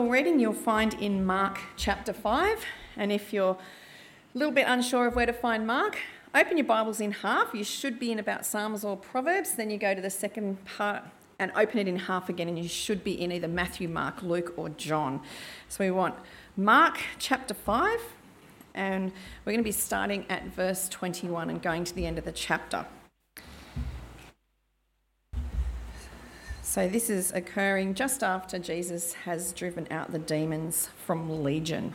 gospel reading you'll find in Mark chapter 5. And if you're a little bit unsure of where to find Mark, open your Bibles in half. You should be in about Psalms or Proverbs. Then you go to the second part and open it in half again, and you should be in either Matthew, Mark, Luke or John. So we want Mark chapter 5, and we're going to be starting at verse 21 and going to the end of the chapter. So this is occurring just after Jesus has driven out the demons from Legion.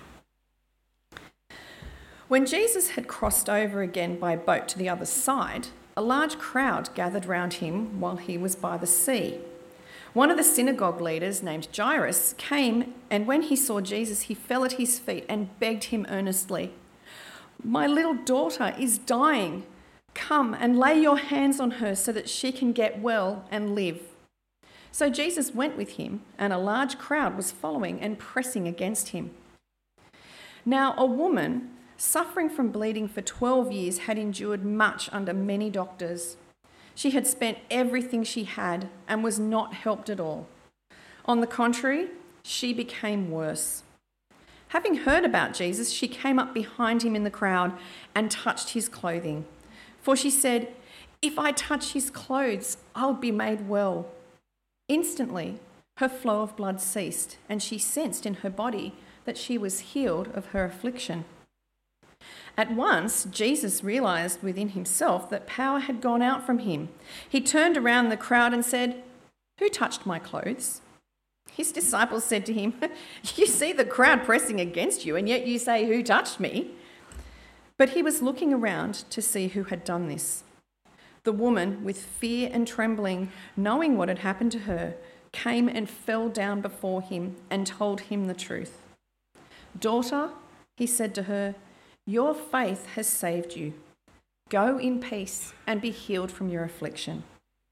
When Jesus had crossed over again by boat to the other side, a large crowd gathered round him while he was by the sea. One of the synagogue leaders, named Jairus, came, and when he saw Jesus, he fell at his feet and begged him earnestly, "My little daughter is dying. Come and lay your hands on her so that she can get well and live." So Jesus went with him, and a large crowd was following and pressing against him. Now a woman suffering from bleeding for 12 years had endured much under many doctors. She had spent everything she had and was not helped at all. On the contrary, she became worse. Having heard about Jesus, she came up behind him in the crowd and touched his clothing. For she said, "If I touch his clothes, I'll be made well." Instantly, her flow of blood ceased, and she sensed in her body that she was healed of her affliction. At once, Jesus realised within himself that power had gone out from him. He turned around the crowd and said, "Who touched my clothes?" His disciples said to him, "You see the crowd pressing against you, and yet you say, 'Who touched me?'" But he was looking around to see who had done this. The woman, with fear and trembling, knowing what had happened to her, came and fell down before him and told him the truth. "Daughter," he said to her, "your faith has saved you. Go in peace and be healed from your affliction."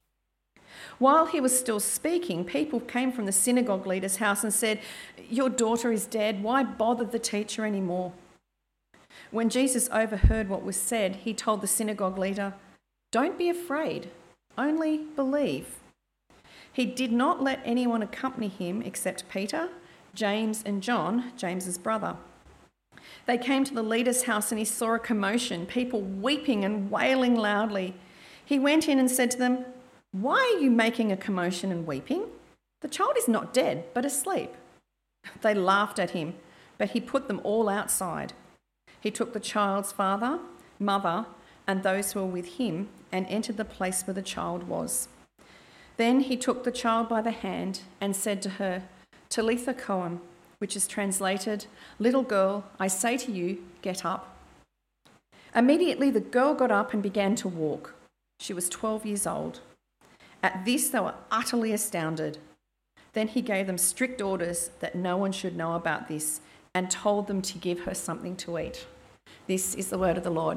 While he was still speaking, people came from the synagogue leader's house and said, "Your daughter is dead. Why bother the teacher anymore?" When Jesus overheard what was said, he told the synagogue leader, "Don't be afraid, only believe." He did not let anyone accompany him except Peter, James and John, James's brother. They came to the leader's house and he saw a commotion, people weeping and wailing loudly. He went in and said to them, "Why are you making a commotion and weeping? The child is not dead, but asleep." They laughed at him, but he put them all outside. He took the child's father, mother, and those who were with him and entered the place where the child was. Then he took the child by the hand and said to her, "Talitha koum," which is translated, "Little girl, I say to you, get up." Immediately the girl got up and began to walk. She was 12 years old. At this they were utterly astounded. Then he gave them strict orders that no one should know about this and told them to give her something to eat. This is the word of the Lord.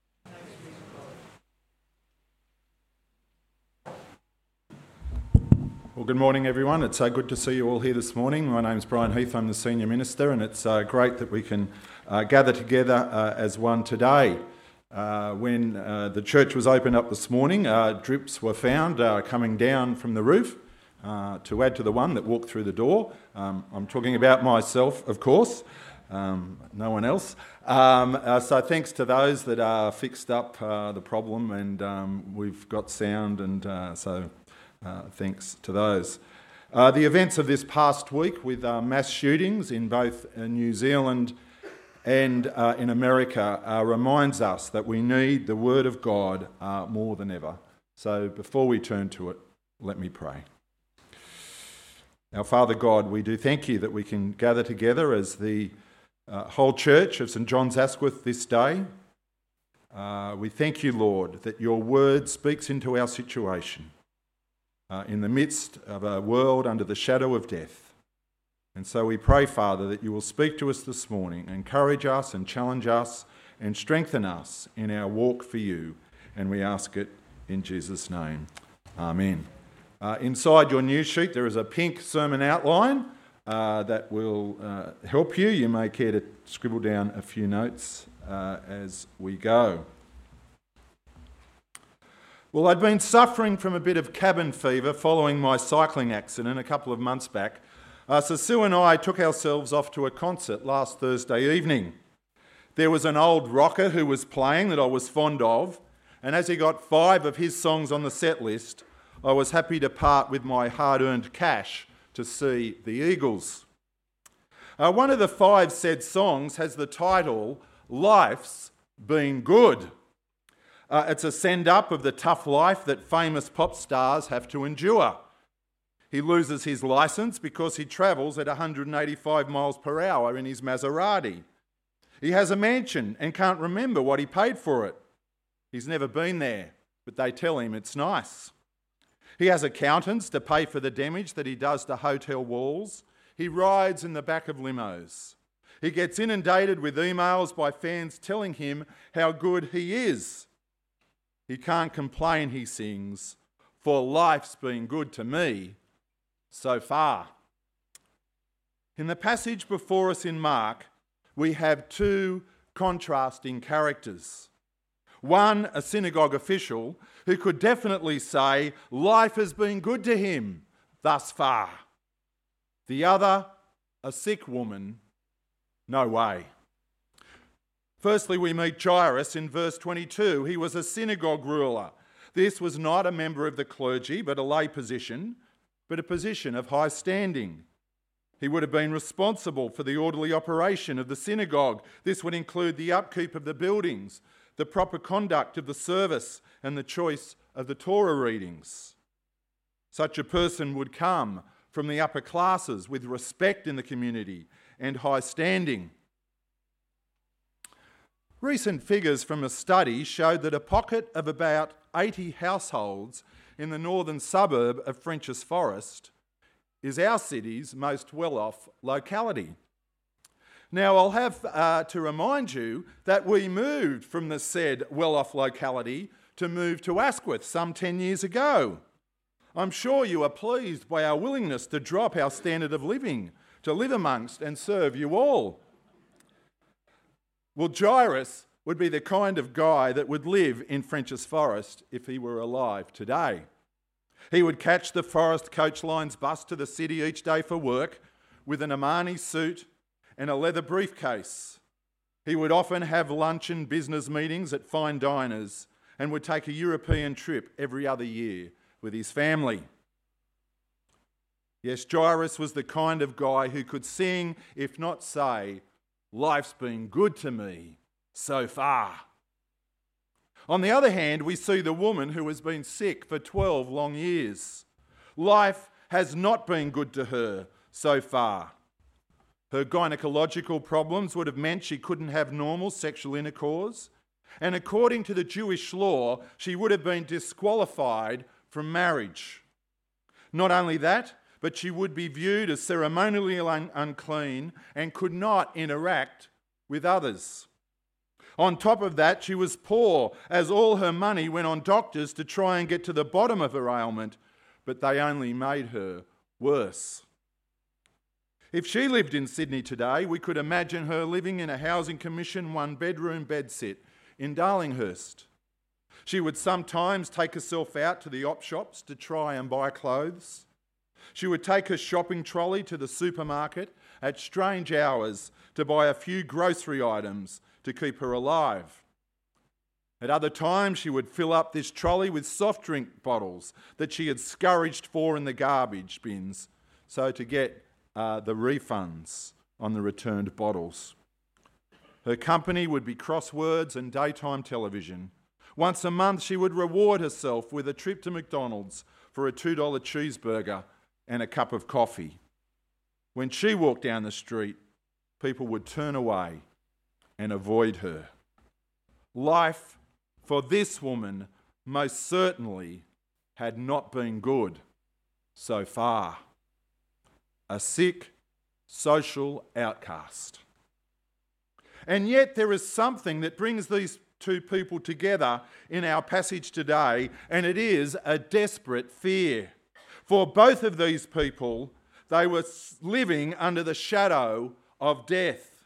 Well, good morning, everyone. It's good to see you all here this morning. My name's Brian Heath. I'm the Senior Minister, and it's great that we can gather together as one today. When the church was opened up this morning, drips were found coming down from the roof to add to the one that walked through the door. I'm talking about myself, of course, no one else. So thanks to those that fixed up the problem, and we've got sound, and so thanks to those. The events of this past week with mass shootings in both New Zealand and in America reminds us that we need the Word of God more than ever. So before we turn to it, let me pray. Our Father God, we do thank you that we can gather together as the whole church of St John's Asquith this day. We thank you, Lord, that your Word speaks into our situation. In the midst of a world under the shadow of death. And so we pray, Father, that you will speak to us this morning, encourage us and challenge us and strengthen us in our walk for you. And we ask it in Jesus' name. Amen. Inside your news sheet there is a pink sermon outline that will help you. You may care to scribble down a few notes as we go. Well, I'd been suffering from a bit of cabin fever following my cycling accident a couple of months back, So Sue and I took ourselves off to a concert last Thursday evening. There was an old rocker who was playing that I was fond of, and as he got 5 of his songs on the set list, I was happy to part with my hard-earned cash to see the Eagles. One of the 5 said songs has the title, Life's Been Good. It's a send-up of the tough life that famous pop stars have to endure. He loses his licence because he travels at 185 miles per hour in his Maserati. He has a mansion and can't remember what he paid for it. He's never been there, but they tell him it's nice. He has accountants to pay for the damage that he does to hotel walls. He rides in the back of limos. He gets inundated with emails by fans telling him how good he is. He can't complain, he sings, for life's been good to me so far. In the passage before us in Mark, we have 2 contrasting characters. One, a synagogue official who could definitely say life has been good to him thus far. The other, a sick woman, no way. Firstly, we meet Jairus in verse 22. He was a synagogue ruler. This was not a member of the clergy, but a lay position, but a position of high standing. He would have been responsible for the orderly operation of the synagogue. This would include the upkeep of the buildings, the proper conduct of the service, and the choice of the Torah readings. Such a person would come from the upper classes with respect in the community and high standing. Recent figures from a study showed that a pocket of about 80 households in the northern suburb of Frenchs Forest is our city's most well-off locality. Now, I'll have to remind you that we moved from the said well-off locality to move to Asquith some 10 years ago. I'm sure you are pleased by our willingness to drop our standard of living, to live amongst and serve you all. Well, Jairus would be the kind of guy that would live in Frenchs Forest if he were alive today. He would catch the Forest Coach Line's bus to the city each day for work with an Armani suit and a leather briefcase. He would often have lunch and business meetings at fine diners and would take a European trip every other year with his family. Yes, Jairus was the kind of guy who could sing, if not say, life's been good to me so far. On the other hand, we see the woman who has been sick for 12 long years. Life has not been good to her so far. Her gynecological problems would have meant she couldn't have normal sexual intercourse, and according to the Jewish law, she would have been disqualified from marriage. Not only that, but she would be viewed as ceremonially unclean and could not interact with others. On top of that, she was poor, as all her money went on doctors to try and get to the bottom of her ailment, but they only made her worse. If she lived in Sydney today, we could imagine her living in a Housing Commission 1-bedroom bedsit in Darlinghurst. She would sometimes take herself out to the op shops to try and buy clothes. She would take her shopping trolley to the supermarket at strange hours to buy a few grocery items to keep her alive. At other times, she would fill up this trolley with soft drink bottles that she had scourged for in the garbage bins, so to get the refunds on the returned bottles. Her company would be crosswords and daytime television. Once a month, she would reward herself with a trip to McDonald's for a $2 cheeseburger and a cup of coffee. When she walked down the street, people would turn away and avoid her. Life for this woman most certainly had not been good so far. A sick, social outcast. And yet there is something that brings these 2 people together in our passage today, and it is a desperate fear. For both of these people, they were living under the shadow of death.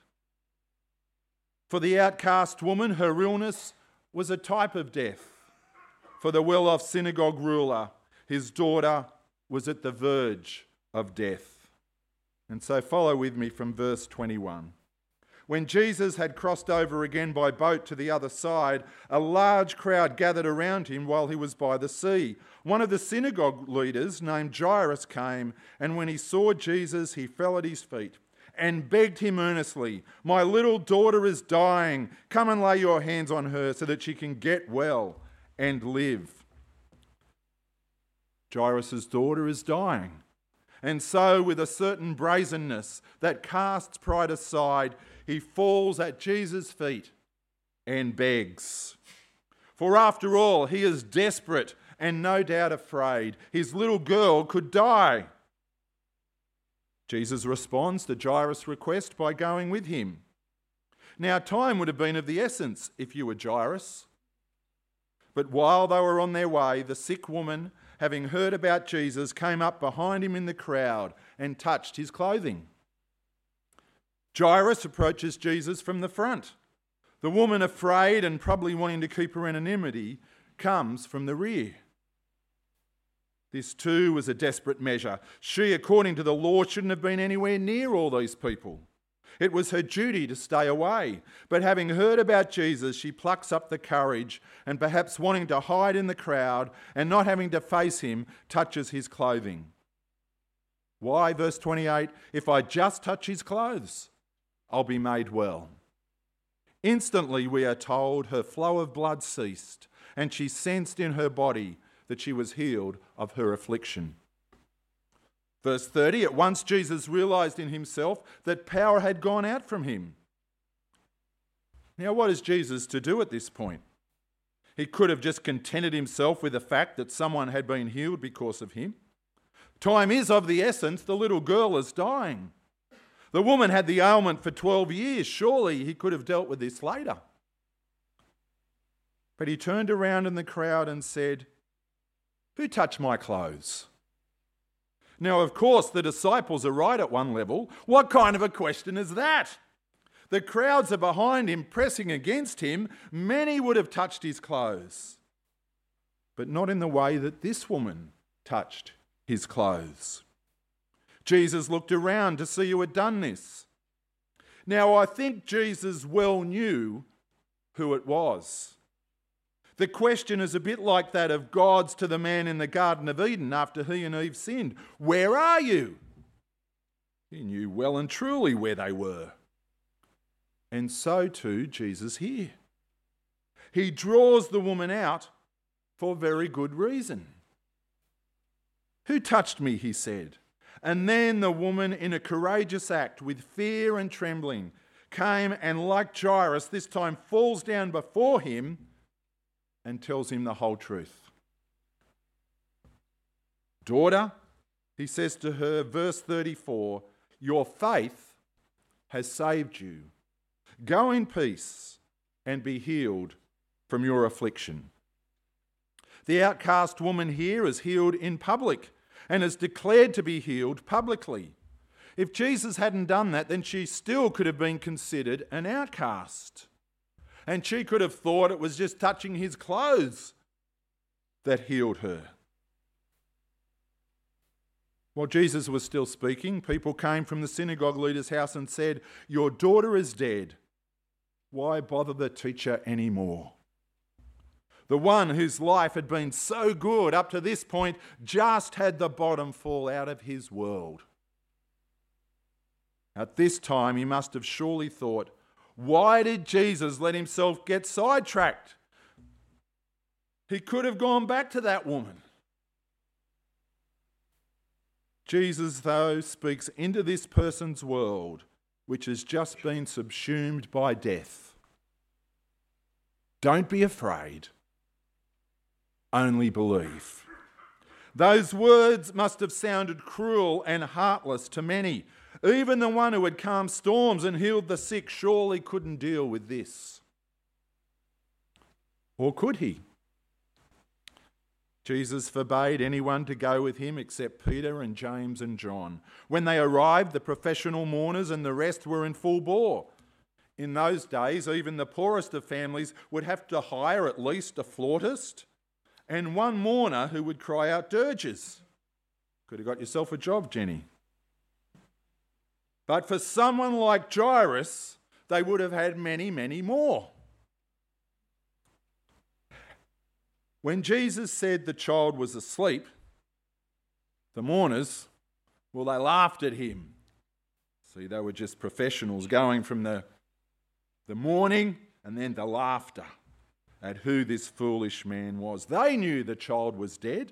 For the outcast woman, her illness was a type of death. For the well-off synagogue ruler, his daughter was at the verge of death. And so follow with me from verse 21. When Jesus had crossed over again by boat to the other side, a large crowd gathered around him while he was by the sea. One of the synagogue leaders, named Jairus, came, and when he saw Jesus, he fell at his feet and begged him earnestly, "My little daughter is dying. Come and lay your hands on her so that she can get well and live." Jairus' daughter is dying. And so, with a certain brazenness that casts pride aside, he falls at Jesus' feet and begs. For after all, he is desperate and no doubt afraid. His little girl could die. Jesus responds to Jairus' request by going with him. Now, time would have been of the essence if you were Jairus. But while they were on their way, the sick woman, having heard about Jesus, came up behind him in the crowd and touched his clothing. Jairus approaches Jesus from the front. The woman, afraid and probably wanting to keep her anonymity, comes from the rear. This too was a desperate measure. She, according to the law, shouldn't have been anywhere near all these people. It was her duty to stay away. But having heard about Jesus, she plucks up the courage and, perhaps wanting to hide in the crowd and not having to face him, touches his clothing. Why, verse 28, if I just touch his clothes, I'll be made well. Instantly, we are told, her flow of blood ceased, and she sensed in her body that she was healed of her affliction. Verse 30, at once Jesus realised in himself that power had gone out from him. Now, what is Jesus to do at this point? He could have just contented himself with the fact that someone had been healed because of him. Time is of the essence. The little girl is dying. The woman had the ailment for 12 years. Surely he could have dealt with this later. But he turned around in the crowd and said, "Who touched my clothes?" Now, of course, the disciples are right at one level. What kind of a question is that? The crowds are behind him, pressing against him. Many would have touched his clothes, but not in the way that this woman touched his clothes. Jesus looked around to see who had done this. Now, I think Jesus well knew who it was. The question is a bit like that of God's to the man in the Garden of Eden after he and Eve sinned. Where are you? He knew well and truly where they were. And so too Jesus here. He draws the woman out for very good reason. "Who touched me?" he said. And then the woman, in a courageous act with fear and trembling, came and, like Jairus, this time falls down before him and tells him the whole truth. "Daughter," he says to her, verse 34, "your faith has saved you. Go in peace and be healed from your affliction." The outcast woman here is healed in public and is declared to be healed publicly. If Jesus hadn't done that, then she still could have been considered an outcast. And she could have thought it was just touching his clothes that healed her. While Jesus was still speaking, people came from the synagogue leader's house and said, "Your daughter is dead. Why bother the teacher anymore?" The one whose life had been so good up to this point just had the bottom fall out of his world. At this time, he must have surely thought, why did Jesus let himself get sidetracked? He could have gone back to that woman. Jesus, though, speaks into this person's world, which has just been subsumed by death. Don't be afraid. Only believe. Those words must have sounded cruel and heartless to many. Even the one who had calmed storms and healed the sick surely couldn't deal with this. Or could he? Jesus forbade anyone to go with him except Peter and James and John. When they arrived, the professional mourners and the rest were in full bore. In those days, even the poorest of families would have to hire at least a flautist and one mourner who would cry out dirges. Could have got yourself a job, Jenny. But for someone like Jairus, they would have had many, many more. When Jesus said the child was asleep, the mourners, well, they laughed at him. See, they were just professionals going from the mourning and then the laughter at who this foolish man was. They knew the child was dead.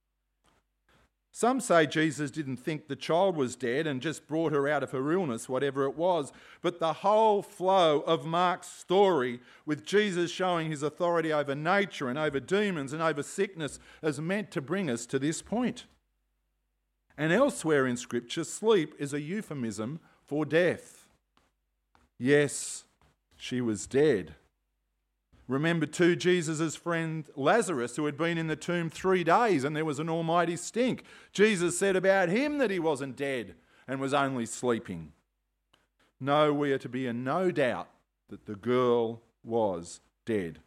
Some say Jesus didn't think the child was dead and just brought her out of her illness, whatever it was. But the whole flow of Mark's story, with Jesus showing his authority over nature and over demons and over sickness, is meant to bring us to this point. And elsewhere in Scripture, sleep is a euphemism for death. Yes, she was dead. Remember too Jesus' friend Lazarus, who had been in the tomb 3 days and there was an almighty stink. Jesus said about him that he wasn't dead and was only sleeping. No, we are to be in no doubt that the girl was dead.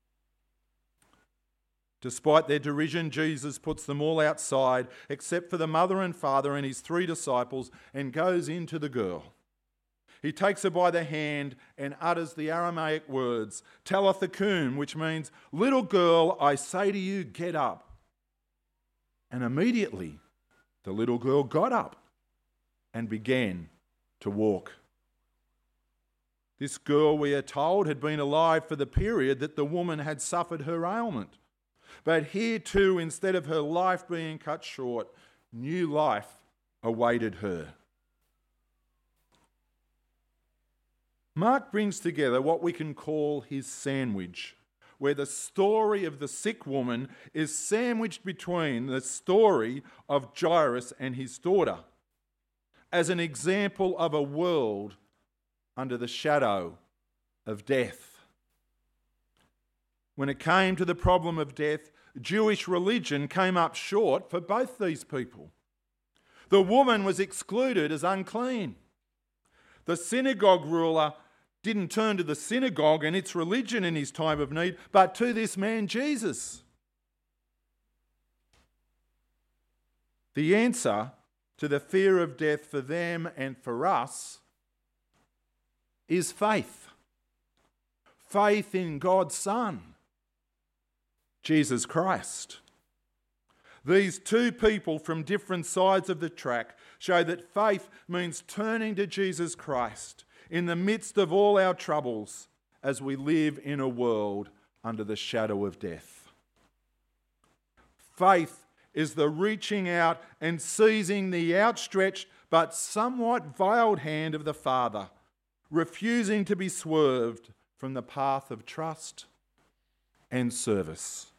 Despite their derision, Jesus puts them all outside except for the mother and father and his 3 disciples and goes into the girl. He takes her by the hand and utters the Aramaic words, Talitha kum, which means, little girl, I say to you, get up. And immediately the little girl got up and began to walk. This girl, we are told, had been alive for the period that the woman had suffered her ailment. But here too, instead of her life being cut short, new life awaited her. Mark brings together what we can call his sandwich, where the story of the sick woman is sandwiched between the story of Jairus and his daughter, as an example of a world under the shadow of death. When it came to the problem of death, Jewish religion came up short for both these people. The woman was excluded as unclean. The synagogue ruler didn't turn to the synagogue and its religion in his time of need, but to this man Jesus. The answer to the fear of death for them and for us is faith. Faith in God's Son, Jesus Christ. These two people from different sides of the track show that faith means turning to Jesus Christ in the midst of all our troubles as we live in a world under the shadow of death. Faith is the reaching out and seizing the outstretched but somewhat veiled hand of the Father, refusing to be swerved from the path of trust and service.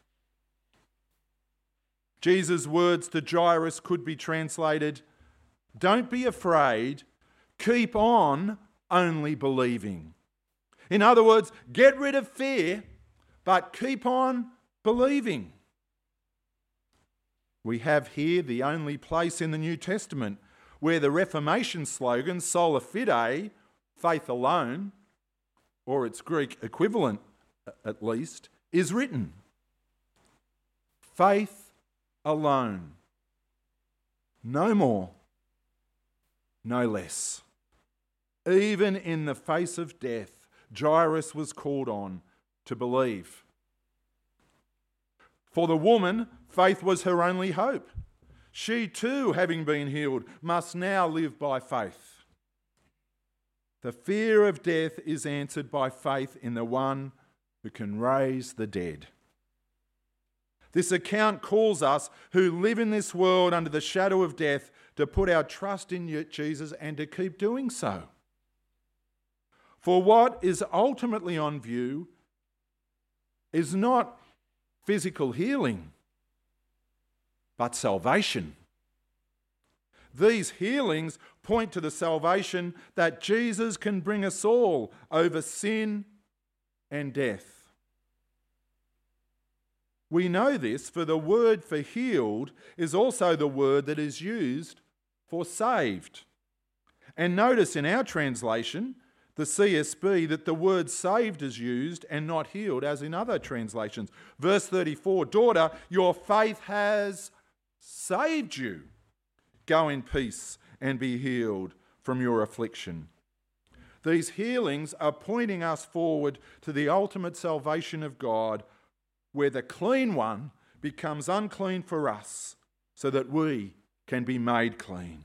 Jesus' words to Jairus could be translated, "Don't be afraid, keep on only believing." In other words, get rid of fear, but keep on believing. We have here the only place in the New Testament where the Reformation slogan, sola fide, faith alone, or its Greek equivalent at least, is written. Faith alone. No more, no less. Even in the face of death, Jairus was called on to believe. For the woman, faith was her only hope. She too, having been healed, must now live by faith. The fear of death is answered by faith in the one who can raise the dead. This account calls us who live in this world under the shadow of death to put our trust in Jesus and to keep doing so. For what is ultimately on view is not physical healing, but salvation. These healings point to the salvation that Jesus can bring us all over sin and death. We know this, for the word for healed is also the word that is used for saved. And notice in our translation, the CSB, that the word saved is used and not healed as in other translations. Verse 34, "Daughter, your faith has saved you. Go in peace and be healed from your affliction. These healings are pointing us forward to the ultimate salvation of God, where the clean one becomes unclean for us so that we can be made clean.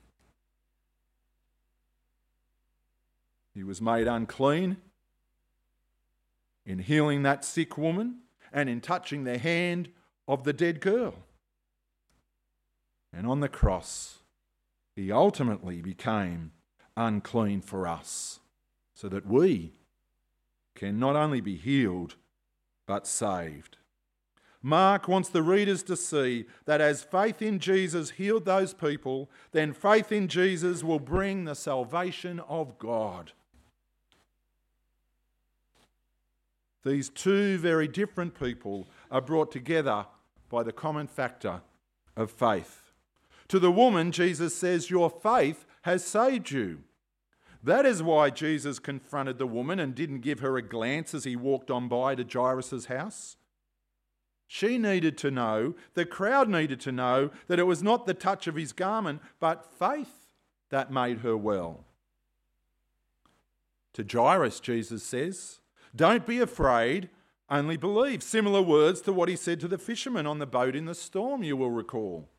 He was made unclean in healing that sick woman and in touching the hand of the dead girl. And on the cross, he ultimately became unclean for us so that we can not only be healed but saved. Mark wants the readers to see that as faith in Jesus healed those people, then faith in Jesus will bring the salvation of God. These two very different people are brought together by the common factor of faith. To the woman, Jesus says, "Your faith has saved you." That is why Jesus confronted the woman and didn't give her a glance as he walked on by to Jairus' house. She needed to know, the crowd needed to know, that it was not the touch of his garment, but faith that made her well. To Jairus, Jesus says, "Don't be afraid, only believe." Similar words to what he said to the fisherman on the boat in the storm, you will recall.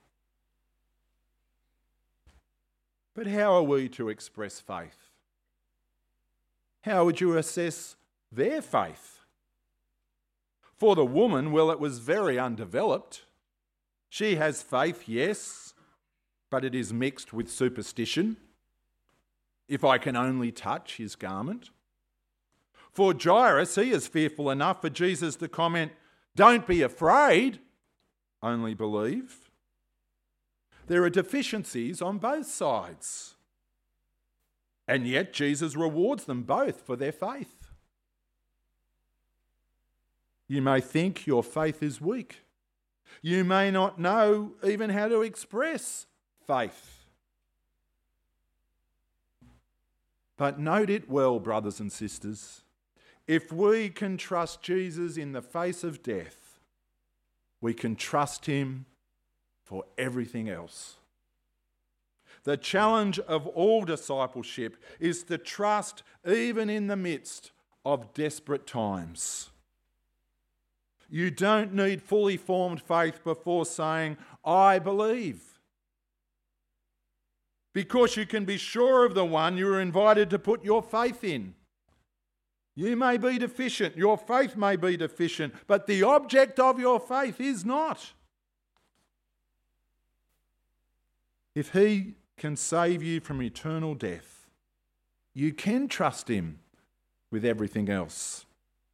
But how are we to express faith? How would you assess their faith? For the woman, well, it was very undeveloped. She has faith, yes, but it is mixed with superstition. If I can only touch his garment. For Jairus, he is fearful enough for Jesus to comment, "Don't be afraid, only believe." There are deficiencies on both sides. And yet Jesus rewards them both for their faith. You may think your faith is weak. You may not know even how to express faith. But note it well, brothers and sisters. If we can trust Jesus in the face of death, we can trust him for everything else. The challenge of all discipleship is to trust even in the midst of desperate times. You don't need fully formed faith before saying, "I believe." Because you can be sure of the one you are invited to put your faith in. You may be deficient, your faith may be deficient, but the object of your faith is not. If he can save you from eternal death, you can trust him with everything else.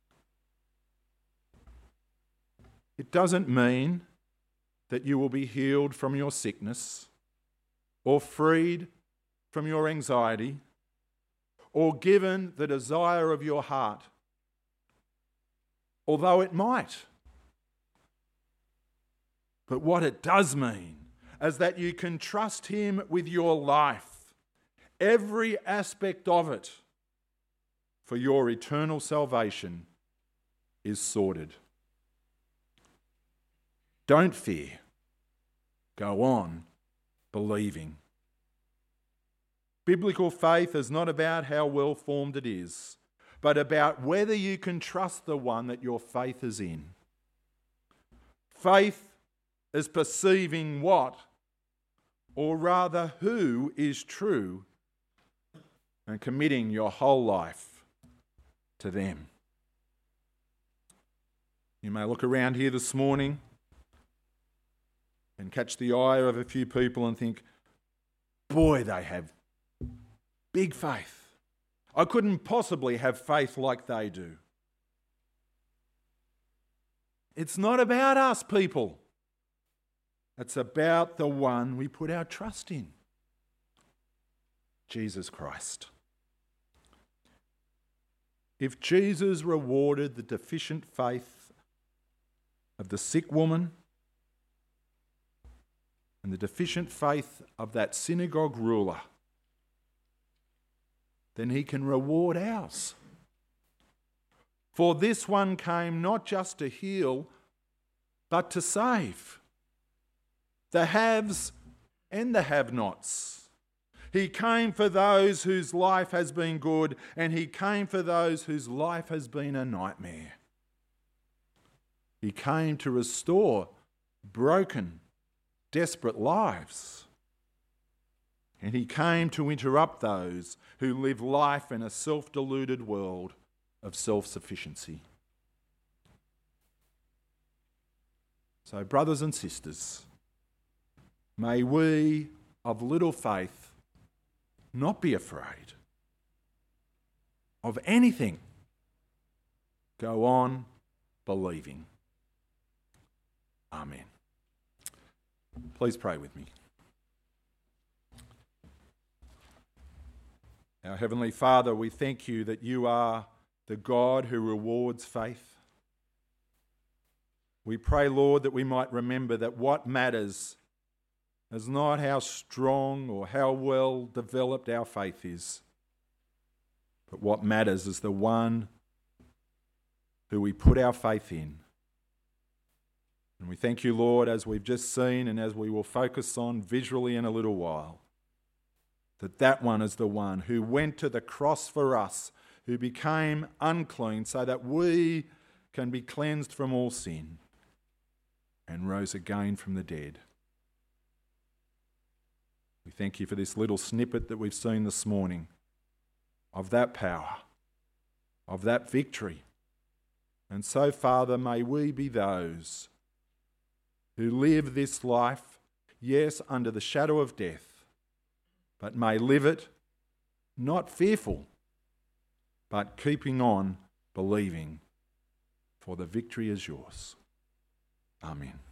It doesn't mean that you will be healed from your sickness or freed from your anxiety or given the desire of your heart, although it might. But what it does mean is that you can trust him with your life, every aspect of it, for your eternal salvation is sorted. Don't fear. Go on believing. Biblical faith is not about how well formed it is, but about whether you can trust the one that your faith is in. Faith is perceiving what, or rather who, is true and committing your whole life to them. You may look around here this morning and catch the eye of a few people and think, boy, they have big faith. I couldn't possibly have faith like they do. It's not about us, people. It's about the one we put our trust in, Jesus Christ. If Jesus rewarded the deficient faith of the sick woman and the deficient faith of that synagogue ruler, then he can reward ours. For this one came not just to heal, but to save the haves and the have-nots. He came for those whose life has been good, and he came for those whose life has been a nightmare. He came to restore broken, desperate lives. And he came to interrupt those who live life in a self-deluded world of self-sufficiency. So, brothers and sisters, may we of little faith not be afraid of anything. Go on believing. Amen. Please pray with me. Our Heavenly Father, we thank you that you are the God who rewards faith. We pray, Lord, that we might remember that what matters is not how strong or how well developed our faith is, but what matters is the one who we put our faith in. And we thank you, Lord, as we've just seen and as we will focus on visually in a little while, that one is the one who went to the cross for us, who became unclean so that we can be cleansed from all sin, and rose again from the dead. We thank you for this little snippet that we've seen this morning of that power, of that victory. And so, Father, may we be those who live this life, yes, under the shadow of death, but may live it not fearful, but keeping on believing, for the victory is yours. Amen.